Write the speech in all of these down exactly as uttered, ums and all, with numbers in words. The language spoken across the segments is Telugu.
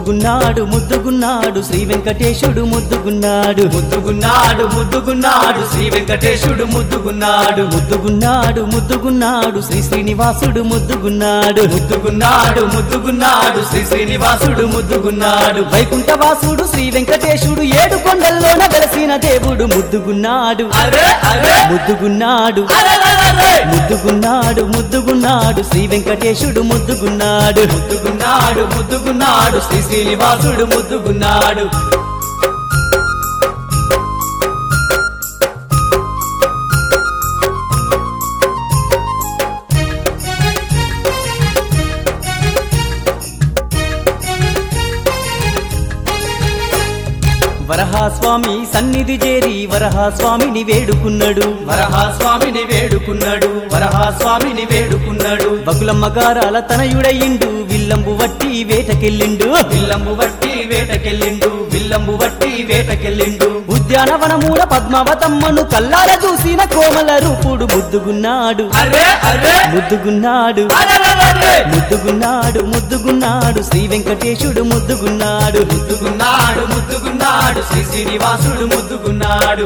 ముద్దుగున్నాడు ముద్దుగున్నాడు శ్రీ వెంకటేశుడు ముద్దుగున్నాడు ముద్దుగున్నాడు ముద్దుగున్నాడు శ్రీ వెంకటేశుడు ముద్దుగున్నాడు ముద్దుగున్నాడు ముద్దుగున్నాడు శ్రీ శ్రీనివాసుడు ముద్దుగున్నాడు ముద్దుగున్నాడు ముద్దుగున్నాడు శ్రీ శ్రీనివాసుడు ముద్దుగున్నాడు వైకుంఠవాసుడు శ్రీ వెంకటేశుడు ఏడు కొండల్లోన వెలసిన దేవుడు ముద్దుగున్నాడు అరే అరే ముద్దుగున్నాడు అరెరెరెరె! ముద్దుగున్నాడు ముద్దుగున్నాడు శ్రీ వెంకటేశుడు ముద్దుగున్నాడు ముద్దుగున్నాడు ముద్దుగున్నాడు శ్రీ శ్రీనివాసుడు ముద్దుగున్నాడు వరహాస్వామి సన్నిధి చేరి వరహాస్వామిని వేడుకున్నాడు వరహాస్వామిని వేడుకున్నాడు వరహాస్వామిని వేడుకున్నాడు బకులమ్మ గారాల తనయుడయిండు విల్లంబు వట్టి వేటకెళ్ళిండు విల్లంబు వట్టి వేటకెళ్ళిండు విల్లంబు వట్టి వేటకెళ్ళిండు ఉద్యానవనమూల పద్మావతమ్మను కల్లార చూసిన కోమల రూపుడు ముద్దుగున్నాడు అరే అరే ముద్దుగున్నాడు అరెరెరెరె! ముద్దుగున్నాడు ముద్దుగున్నాడు శ్రీ వెంకటేశుడు ముద్దుగున్నాడు ముద్దుగున్నాడు ముద్దుగున్నాడు శ్రీ శ్రీనివాసుడు ముద్దుగున్నాడు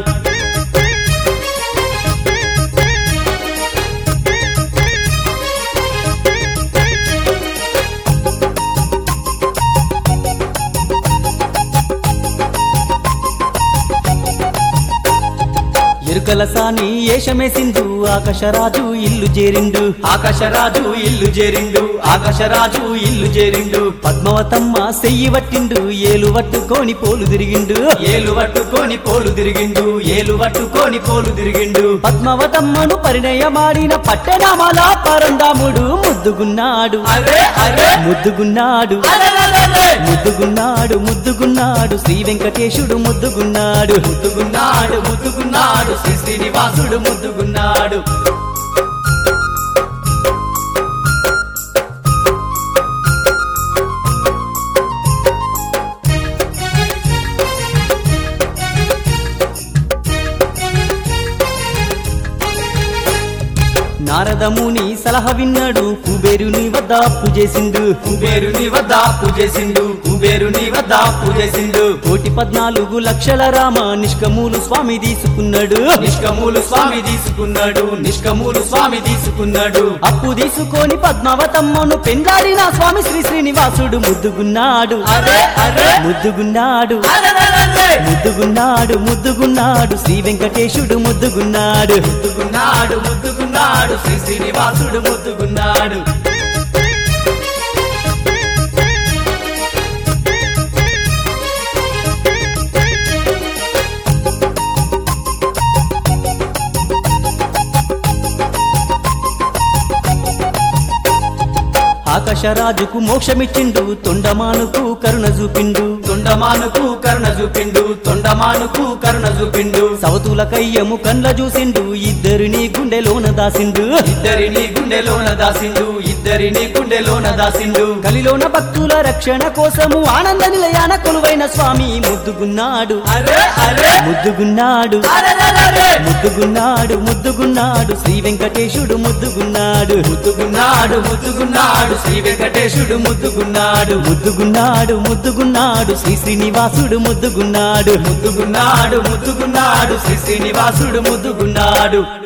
ఎరుకల సాని ఏషమేసిందు ఆకాశరాజు ఇల్లు చేరిండు ఆకాశరాజు ఇల్లు చేరిండు ఆకాశరాజు ఇల్లు చేరిండు పద్మావతమ్మ సెయ్యి పట్టిండు ఏలు పట్టుకొని పోలు తిరిగిండు ఏలు పట్టుకొని పోలు తిరిగిండు ఏలు పట్టుకొని పోలు తిరిగిండు పద్మావతమ్మను పరిణయమాడిన పట్టణమాల పరందాముడు ముద్దుగున్నాడు అరే అరే ముద్దుగున్నాడు అరెరెరెరె! ముద్దుగున్నాడు ముద్దుగున్నాడు శ్రీ వెంకటేశుడు ముద్దుగున్నాడు ముద్దుగున్నాడు ముద్దుగున్నాడు శ్రీ శ్రీనివాసుడు ముద్దుగున్నాడు నారదముని సలహా విన్నాడు కుబేరుని వద్ద అప్పు చేసిండు కుబేరుని వద్ద అప్పు చేసిండు కుబేరుని వద్ద అప్పు చేసిండు కోటి పద్నాలుగు లక్షల రామ నిష్కమూలు స్వామి తీసుకున్నాడు నిష్కమూలు స్వామి తీసుకున్నాడు నిష్కమూలు స్వామి తీసుకున్నాడు అప్పు తీసుకొని పద్మావతమ్మను పెండాడిన స్వామి శ్రీ శ్రీనివాసుడు ముద్దుగున్నాడు అరే అరే ముద్దుగున్నాడు అరెరెరెరె! ముద్దుగున్నాడు ముద్దుగున్నాడు శ్రీ వెంకటేశుడు ముద్దుగున్నాడు ముద్దుగున్నాడు ముద్దుగున్నాడు శ్రీ శ్రీనివాసుడు ముద్దుగున్నాడు ఆకాశరాజుకు మోక్షమిచ్చిండు తొండమానుకు కరుణ చూపిండు తొండమానుకు కరుణ చూపిండు తొండమానుకు కరుణ చూపిండు సవతుల కయ్యము కండ్ల చూసిండు ఇద్దరిని గుండెలోన దాసిండు ఇద్దరిని గుండెలోన దాసిండు ఇద్దరిని గుండెలోన దాసిండు కలిలోన భక్తుల రక్షణ కోసము ఆనంద నిలయాన కొలువైన స్వామి ముద్దుగున్నాడు అరే అరే ముద్దుగున్నాడు అరెరెరెరె! ముద్దుగున్నాడు ముద్దుగున్నాడు శ్రీ వెంకటేశుడు ముద్దుగున్నాడు ముద్దుగున్నాడు ముద్దుగున్నాడు శ్రీ వెంకటేశుడు ముద్దుగున్నాడు ముద్దుగున్నాడు ముద్దుగున్నాడు శ్రీ శ్రీనివాసుడు ముద్దుగున్నాడు ముద్దుగున్నాడు ముద్దుగున్నాడు శ్రీ శ్రీనివాసుడు ముద్దుగున్నాడు